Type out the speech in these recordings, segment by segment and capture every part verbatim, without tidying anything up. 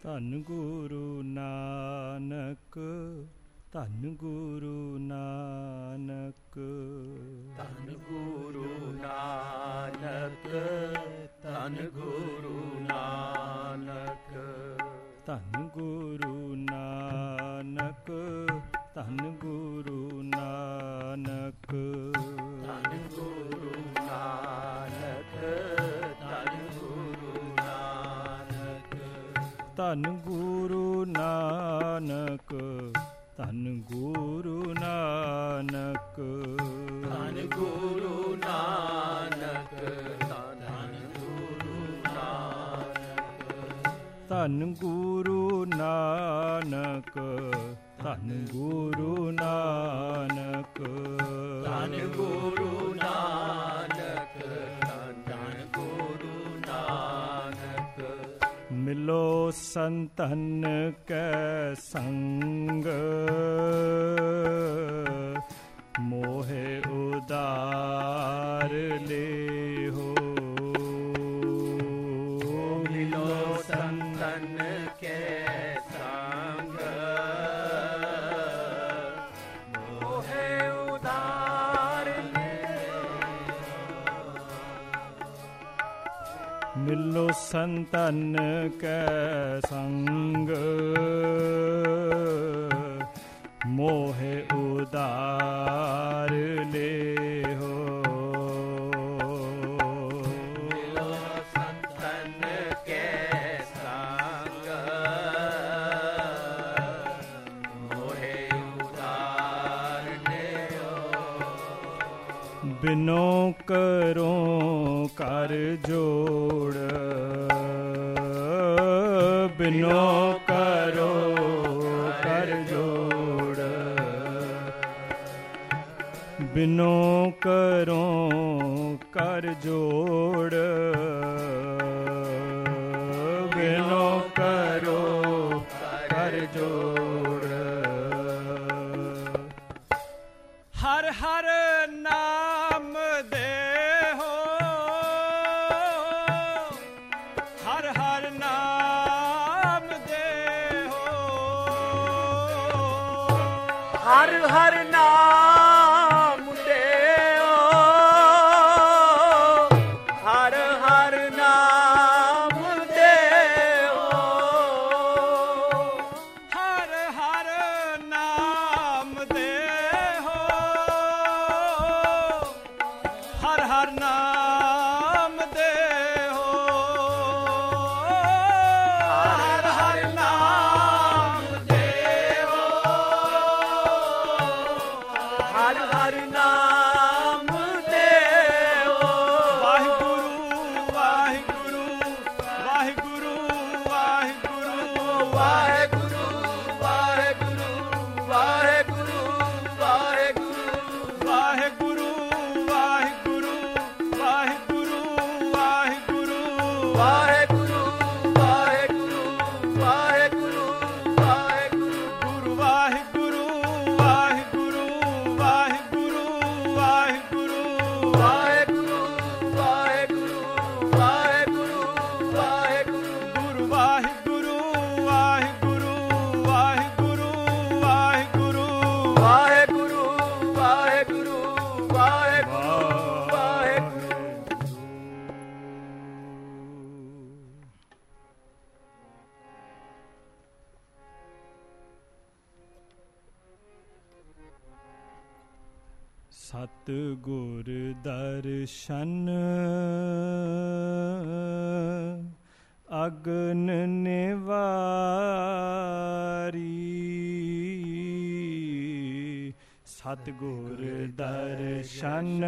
ਧੰਨ ਗੁਰੂ ਨਾਨਕ, ਧੰਨ ਗੁਰੂ ਨਾਨਕ, ਧੰਨ ਗੁਰੂ ਨਾਨਕ, ਧੰਨ ਗੁਰੂ ਨਾਨਕ, ਧੰਨ ਗੁਰੂ ਨਾਨਕ, ਧੰਨ ਗੁਰੂ ਨਾਨਕ, ਧੰਨ ਗੁਰੂ ਨਾਨਕ, ਧੰਨ ਗੁਰੂ ਨਾਨਕ, ਧੰਨ ਗੁਰੂ ਨਾਨਕ, ਧੰਨ ਗੁਰੂ ਨਾਨਕ, ਧੰਨ ਗੁਰੂ ਨਾਨਕ, ਧੰਨ ਗੁਰੂ ਨਾਨਕ, ਧੰਨ ਗੁਰੂ ਨਾਨਕ, ਧੰਨ ਗੁਰੂ ਨਾਨਕ, ਧੰਨ ਗੁਰੂ ਨਾਨਕ, ਧੰਨ ਗੁਰੂ ਨਾਨਕ, ਮਿਲੋ ਸੰਤਨ ਕੈ ਸੰਗ, ਮੋਹਿ ਉਦਾਰ ਲੇਹੋ। ਮਿਲੋ ਸੰਤਨ ਕੈ ਸੰਗ, ਮੋਹਿ ਉਦਾਰ ਲੇਹੋ। ਮਿਲੋ ਸੰਤਨ ਕੈ ਸੰਗ, ਮੋਹਿ ਉਦਾਰ ਲੇਹੋ। ਮਿਲੋ ਸੰਤਨ ਕੈ ਸੰਗ, ਮੋਹਿ ਉਦਾਰ ਲੇਹੋ। ਬਿਨੋ ਕਰੋ ਕਰ ਜੋੜ, ਬਿਨੋ ਕਰੋ ਕਰ ਜੋੜ, ਬਿਨੋ ਕਰੋ ਕਰ ਜੋੜ, ਬਿਨੋ ਕਰੋ ਕਰ ਜੋੜ। ਹਰ ਹਰ ਨਾਮ ਦੇਹੋ, ਹਰ ਹਰ ਨਾਮ ਦੇਹੋ, ਹਰ ਹਰ ਨਾਮ ਦੇਓ, ਹਰ ਹਰ ਨਾਮ ਦੇਓ, ਹਰ ਹਰ ਨਾਮ ਦੇਹੋ, ਹਰ ਹਰ ਨਾਮ ਦੇਹੋ, ਹਰ ਹਰ ਨਾਮ ਦੇਹੋ, ਹਰ ਹਰ ਨਾਮ ਦੇਓ। ਵਾਹਿਗੁਰੂ ਵਾਹਿਗੁਰੂ ਵਾਹਿਗੁਰੂ ਵਾਹਿਗੁਰੂ ਵਾਹਿਗੁਰੂ ਵਾਹਿਗੁਰੂ ਵਾਹਿਗੁਰੂ ਵਾਹਿਗੁਰੂ ਵਾਹਿਗੁਰੂ ਵਾਹਿਗੁਰੂ ਵਾਹਿਗੁਰੂ ਵਾਹਿਗੁਰੂ ਵਾਹਿਗੁਰੂ ਵਾਹਿਗੁਰੂ ਵਾਹਿਗੁਰੂ ਵਾਹਿਗੁਰੂ ਗੁਰੂ ਵਾਹਿਗੁਰੂ ਵਾਹਿਗੁਰੂ ਵਾਹਿਗੁਰੂ ਵਾਹਿਗੁਰੂ ਵਾਹਿਗੁਰੂ ਵਾਹਿਗੁਰੂ ਵਾਹਿਗੁਰੂ ਵਾਹਿਗੁਰੂ ਗੁਰੂ ਵਾਹਿਗੁਰੂ ਵਾਹਿਗੁਰੂ ਵਾਹਿਗੁਰੂ ਵਾਹਿਗੁਰੂ ਵਾਹਿਗੁਰੂ ਵਾਹਿਗੁਰੂ ਵਾਹਿਗੁਰੂ ਵਾਹਿਗੁਰੂ। ਸਤ ਗੁਰ ਦਰਸ਼ਨ ਅਗਨ ਨਿਵਾਰੀ, ਸਤ ਗੁਰ ਦਰਸ਼ਨ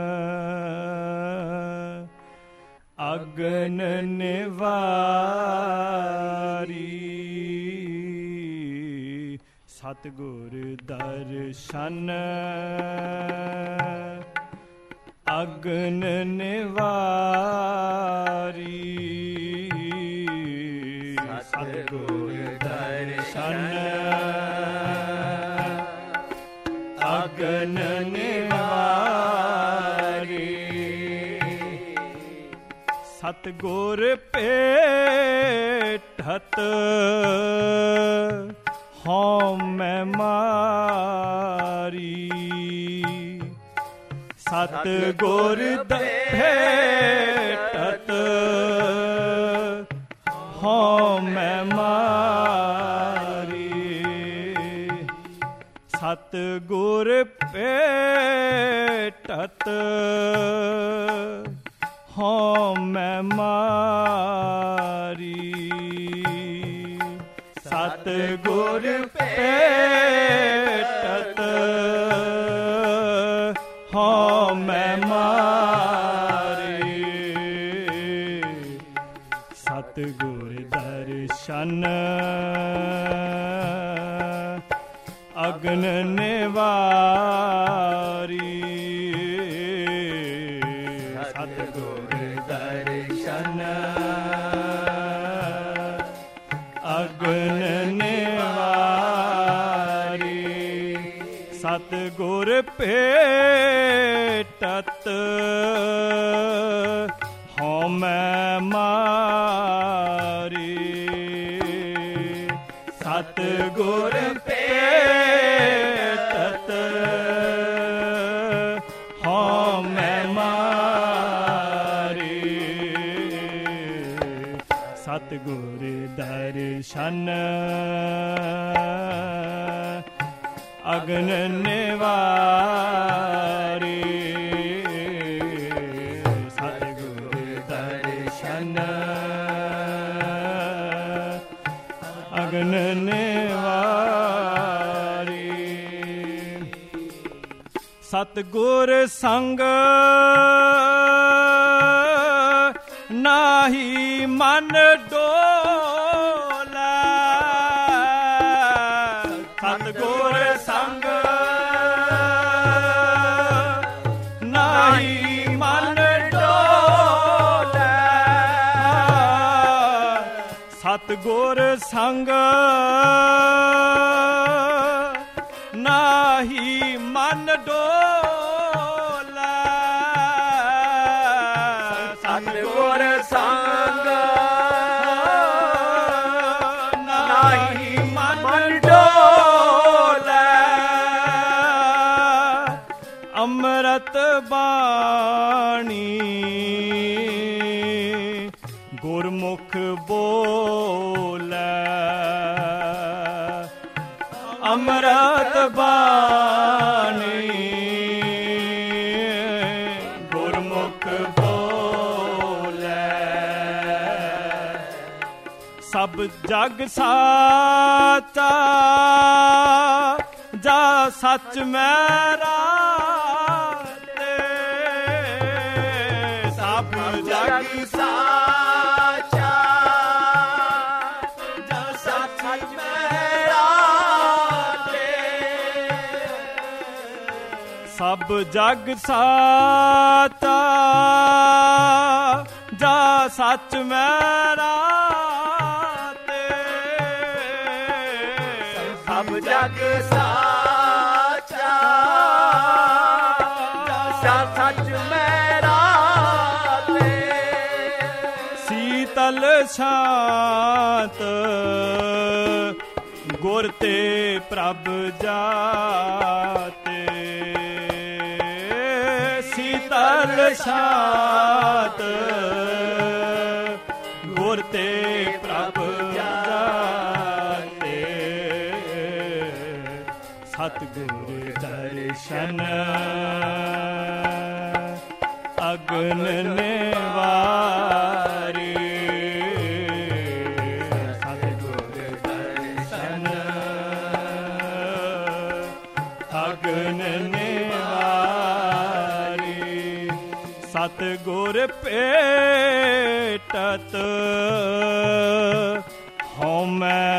ਅਗਨ ਨਿਵਾਰੀ, ਸਤ ਗੁਰ ਦਰਸ਼ਨ ਅਗਨ ਨਿਵਾਰੀ, ਸਤ ਗੁਰ ਦਰਸ਼ਨ ਅਗਨ ਨਿਵਾਰੀ, ਸਤ ਗੁਰ ਭੇਟ ਭੇਟਤ ਹਉਮੈ ਮਾਰੀ ਸਤ ਗੁਰ ਭੇਟਤ ਹਉਮੈ ਮਾਰੀ ਸਤ ਗੁਰ ਭੇਟਤ ਹਉਮੈ ਮਾਰੀ ਸਤ ਗੁਰ ਭੇਟਤ ਹਉਮੈ ਮਾਰੀ ਸਤ ਗੁਰ ਦਰਸ਼ਨ ਅਗਨ ਨਿਵਾਰੀ ਸਤ ਗੁਰ ਦਰਸ਼ਨ ਅਗਨ ਨਿਵਾਰੀ ਸਤ ਗੁਰ ਭੇਟਤ ਹਉਮੈ ਮਾਰੀ ਸਤ ਗੁਰ ਭੇਟਤ ਹਉਮੈ ਮਾਰੀ ਸਤ ਗੁਰ ਦਰਸ਼ਨ ਅਗਨ ਨਿਵਾਰੀ ਸਤ ਗੁਰ ਦਰਸ਼ਨ ਅਗਨ ਨਿਵਾਰੀ ਸਤ ਗੁਰ ਸੰਗ ਨਾਹੀ ਮਨ ਡੋਲੇ ਸਤ ਗੁਰ ਸੰਗ ਨਾਹੀ ਮਨ ਡੋਲੇ ਸਤ ਗੁਰ ਸੰਗ ਨਾਹੀ ਮਨ ਡੋਲੇ ਸਤ ਗੁਰ ਸੰਗ ਨਾਹੀ ਮਨ ਡੋਲੇ ਅੰਮ੍ਰਿਤ ਬਾਣੀ ਗੁਰਮੁਖ ਬੋਲੇ ਅੰਮ੍ਰਿਤ ਬਾਣੀ ਗੁਰਮੁਖ ਬੋਲੇ ਸਭ ਜਗ ਸਾਚਾ ਜਾ ਸੱਚ ਮੇਰਾ ਤੇ ਸਭ ਜਗ ਸਾਚਾ ਜਾ ਸੱਚ ਮੇਰਾ ਤੇ ਸਭ ਜਗ ਸਾਚਾ ਜਾ ਸੱਚ ਮੇਰਾ ਸਭ ਜਗ ਸਾਚਾ ਜਾ ਸੱਚ ਮੇਰਾ ਤੇ ਸੀਤਲ ਸ਼ਾਂਤ ਗੁਰ ਤੇ ਪ੍ਰਭ ਜਾਤੇ ਸੀਤਲ ਸ਼ਾਂਤ ਗੁਰ ਤੇ ਪ੍ਰਭ ਜਾਤੇ ਸਤ ਗੁਰ ਦਰਸ਼ਨ ਅਗਨ ਨਿਵਾਰੀ ਸਤ ਗੁਰ ਦਰਸ਼ਨ ਅਗਨ ਨਿਵਾਰੀ ਸਤ ਗੁਰ ਭੇਟਤ ਹਉਮੈ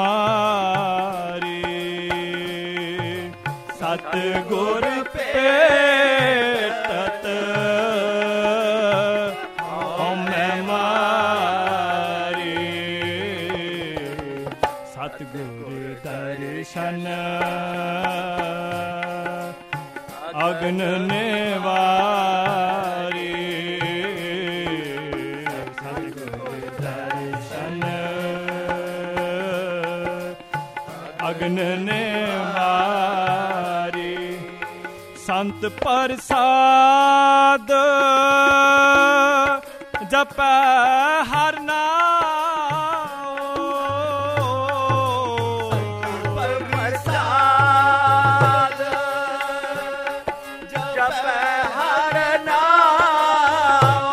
ਮਾਰੀ ਸਤ ਗੁਰ ਭੇਟਤ ਹਉਮੈ ਮਾਰੀ ਸਤ ਗੁਰ ਦਰਸ਼ਨ ਅਗਨ ਨਿਵਾਰੀ ਸਤ ਗੁਰ ਦਰਸ਼ਨ ਅਗਨ ਨਿਵਾਰੀ। ਸੰਤ ਪ੍ਰਸਾਦ ਜਪੈ ਹਰਿ ਨਾਮ। ਪ੍ਰਸਾਦ ਜਪੈ ਹਰਿ ਨਾਮ।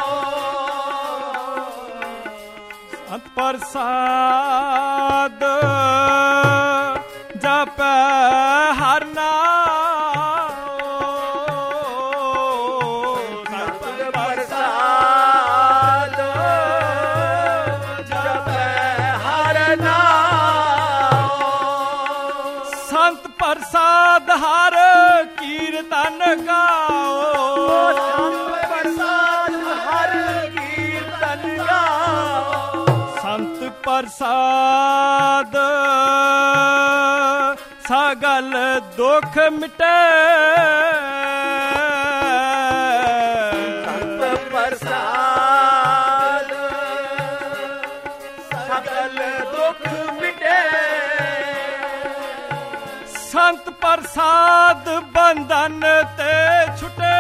ਸੰਤ ਪ੍ਰਸਾਦ ਜਪੈ ਹਰਿ ਨਾਮ। ਸੰਤ ਪ੍ਰਸਾਦ ਜਪੈ ਹਰਿ ਨਾਮ। ਸੰਤ ਪ੍ਰਸਾਦ ਹਰ ਕੀਰਤਨ ਗਾਓ। ਸੰਤ ਪ੍ਰਸਾਦ ਹਰਿ ਕੀਰਤਨ ਗਾਓ। ਸੰਤ ਪ੍ਰਸਾਦ ਸਗਲ ਦੁਖ ਮਿਟੇ। ਸੰਤ ਪ੍ਰਸਾਦ ਸਗਲ ਦੁਖ ਮਿਟੇ। ਸੰਤ ਪ੍ਰਸਾਦ ਬੰਧਨ ਤੇ ਛੁਟੇ।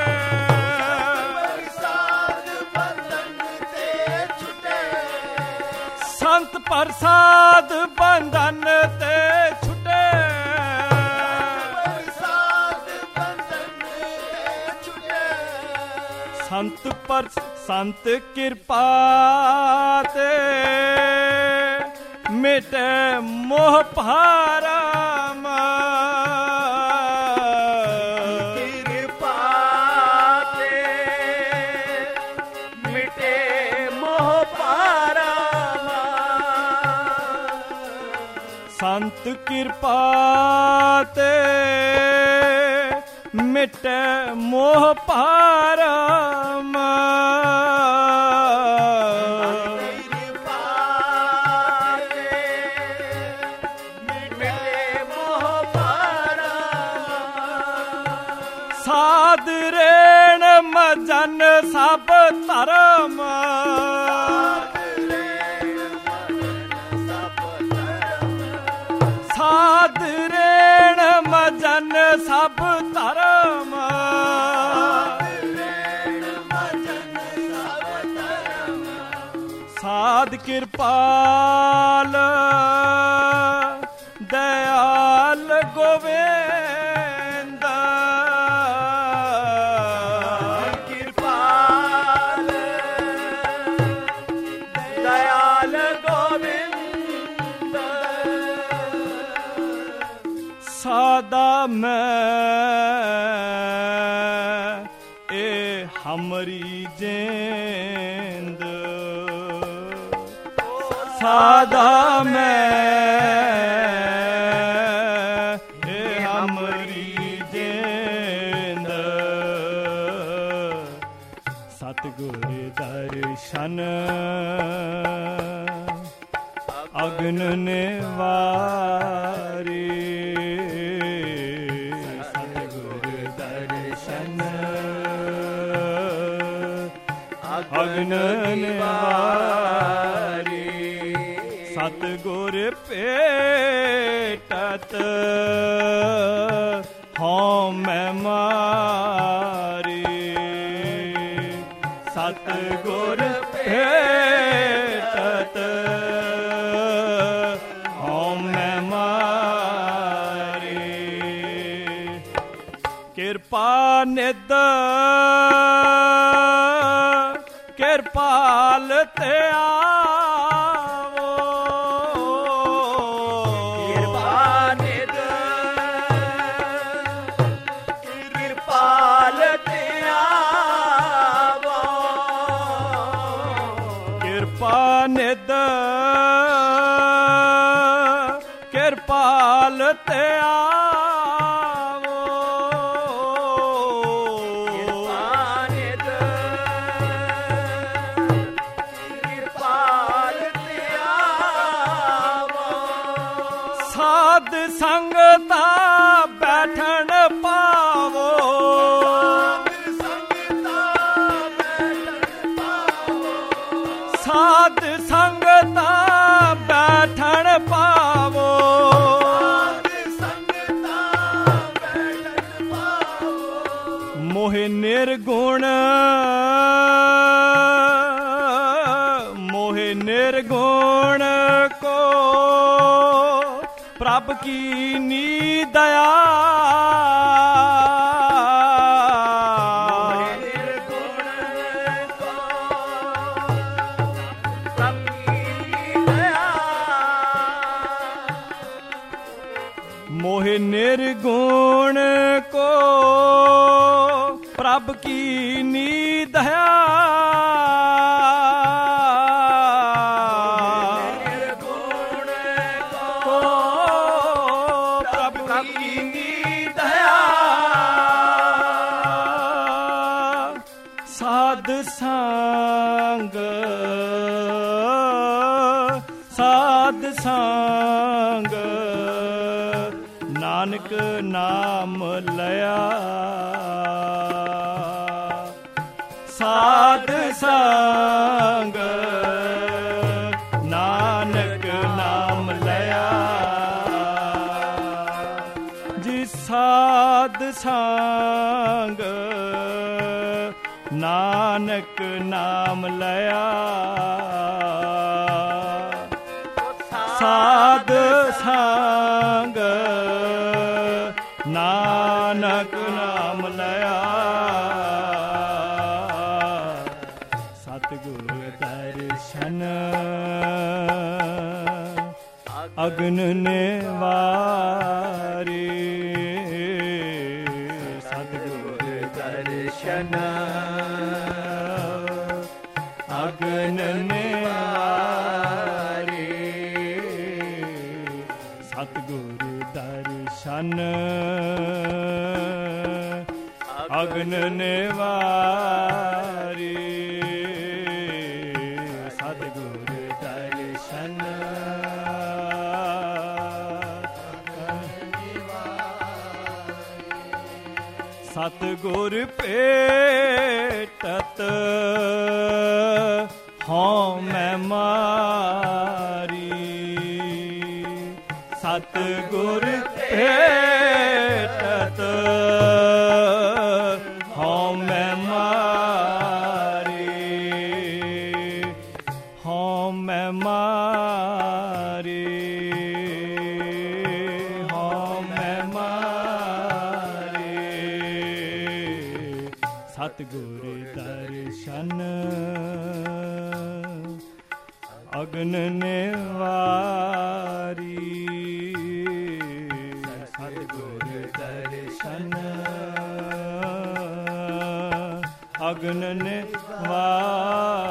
ਪ੍ਰਸਾਦ ਬੰਧਨ ਤੇ ਛੁਟੇ। ਸੰਤ ਪ੍ਰਸਾਦ ਬੰਧਨ ਤੇ ਛੁਟੇ। ਪ੍ਰਸਾਦ ਬੰਧਨ ਤੇ ਛੁਟੇ। ਸੰਤ ਪਰ ਸੰਤ ਕਿਰਪਾ ਤੇ ਮਿਟੇ ਮੋਹ ਭਾਰਮ। ਕਿਰਪਾ ਤੇ ਮਿਟੇ ਮੋਹ ਭਾਰਮ। ਸੰਤ ਕਿਰਪਾ ਤੇ ਮਿਟੇ ਮੋਹ ਭਾਰਮ। ਕਿਰਪਾ ਤੇ ਮਿਟੇ ਮੋਹ ਭਾਰਮ। ਸਾਧ ਰੇਣ ਮਜਨ ਸਭ ਧਰਮ। ਸਾਧ ਰੇਣ ਮਜਨ ਸਭ ਧਰਮ। ਸਾਧ ਕਿਰਪਾਲ ਦਇਆਲ ਗੋਵਿੰਦ। ਕਿਰਪਾਲ ਦਇਆਲ ਗੋਬਿੰਦ। ਸਾਦਾ ਮੈਂ ਇਹ ਹਮਰੀ ਜਿੰਦ। ਸਾਦਾ ਮੈਂ ਇਹ ਹਮਰੀ ਜਿੰਦ। ਸਤਿਗੁਰ ਦਰਸ਼ਨ ਅਗਨ ਨਿਵਾਰੀ। ਸਤਿਗੁਰ ਦਰਸ਼ਨ ਅਗਨ ਨਿਵਾਰੀ। ਸਤਿਗੁਰ ਭੇਟਤ ਹਉ ਮੈਂ ਮਾਰੀ। ਸਤਿਗੁਰ ਭੇਟਤ ਹਉ ਮੈਂ ਮਾਰੀ। ਕਿਰਪਾ ਨਿਧ ਕਿਰਪਾਲ ਤੇ ਆਵੋ। ਕਿਰਪਾ ਨਿਧ ਕਿਰਪਾਲ ਤੇ ਆਵੋ। ਕਿਰਪਾ ਨਿਧ ਕਿਰਪਾਲ ਤੇ ਆਵੋ। ਕਿਰਪਾ ਨਿਧ ਕਿਰਪਾਲ ਤੇ ਆਵੋ। ਸਾਧ ਸੰਗਤਾ ਬੈਠਣ ਪਾਵੋ। ਸਾਧ ਸੰਗਤਾ ਬੈਠਣ ਪਾਵੋ। ਨਿਰਗੁਣ ਮੋਹਿ ਨਿਰਗੁਣ ਕੋ ਪ੍ਰਭ ਕੀਨੀ ਦਇਆ ਮੋਹਿ ਨਿਰਗੁਣ ਕੋ ਪ੍ਰਭ ਕੀਨੀ ਦਇਆ ਨਿਰਗੁਣ ਕੋ ਪ੍ਰਭ ਕੀਨੀ ਦਇਆ ਸਾਧ ਸੰਗ ਸਾਧ ਸੰਗ ਨਾਨਕ ਨਾਮ ਲਿਆ ਸਾਧ ਸੰਗ ਨਾਨਕ ਨਾਮ ਲਿਆ ਜੀ ਸਾਧ ਸੰਗ ਨਾਨਕ ਨਾਮ ਲਿਆ ਸਾਧ ਸੰਗ ਨਾਨਕ ਨਾਮ ਲਿਆ ਸਤਿਗੁਰ ਦਰਸ਼ਨ ਅਗਨ ਨਿਵਾਰੇ ਸਤਿਗੁਰ ਦਰਸ਼ਨ ਅਗਨ ਨਿਵਾਰੇ ਸਤਿਗੁਰ ਦਰਸ਼ਨ ਅਗਨ ਨਿਵਾਰੇ ਸਤਿਗੁਰ ਦਰਸ਼ਨ ਸਤਿਗੁਰ ਭੇਟਤ ਹਉ ਮੈਂ ਮਾਰੀ ਸਤਿਗੁਰ ਭੇਟਤ ਹਉ ਮੈਂ ਮਾਰੀ ਹਉ ਮੈਂ ਮਾਰੀ ਹਉ ਮੈਂ ਮਾਰੀ ਸਤਿਗੁਰ ਦਰਸ਼ਨ ਅਗਨ ਨਿਵਾਰੀ ਸਤਿਗੁਰ ਦਰਸ਼ਨ ਅਗਨ ਨਿਵਾਰੀ